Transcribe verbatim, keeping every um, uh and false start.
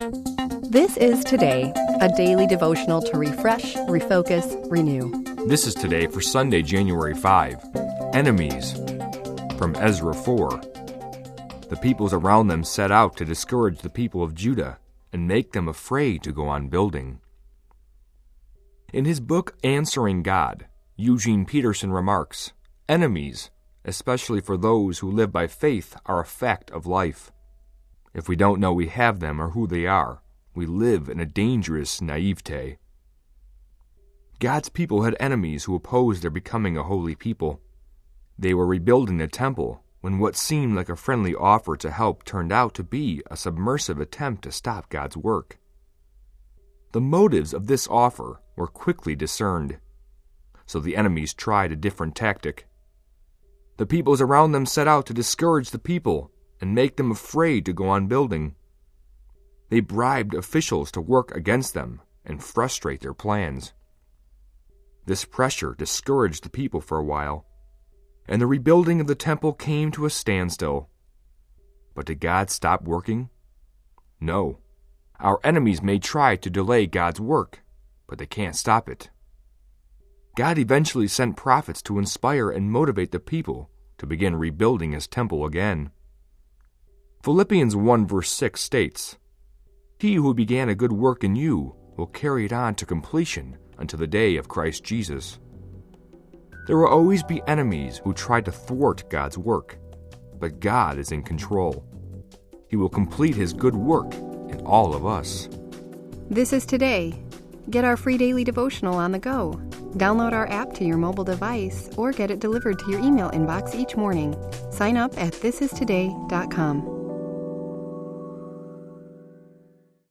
This is Today, a daily devotional to refresh, refocus, renew. This is Today for Sunday, January fifth. Enemies. From Ezra four. The peoples around them set out to discourage the people of Judah and make them afraid to go on building. In his book Answering God, Eugene Peterson remarks, "Enemies, especially for those who live by faith, are a fact of life. If we don't know we have them or who they are, we live in a dangerous naivete." God's people had enemies who opposed their becoming a holy people. They were rebuilding the temple when what seemed like a friendly offer to help turned out to be a submersive attempt to stop God's work. The motives of this offer were quickly discerned, so the enemies tried a different tactic. The peoples around them set out to discourage the people and make them afraid to go on building. They bribed officials to work against them and frustrate their plans. This pressure discouraged the people for a while, and the rebuilding of the temple came to a standstill. But did God stop working? No. Our enemies may try to delay God's work, but they can't stop it. God eventually sent prophets to inspire and motivate the people to begin rebuilding his temple again. Philippians one verse six states, "He who began a good work in you will carry it on to completion until the day of Christ Jesus." There will always be enemies who try to thwart God's work, but God is in control. He will complete his good work in all of us. This is Today. Get our free daily devotional on the go. Download our app to your mobile device or get it delivered to your email inbox each morning. Sign up at this is today dot com.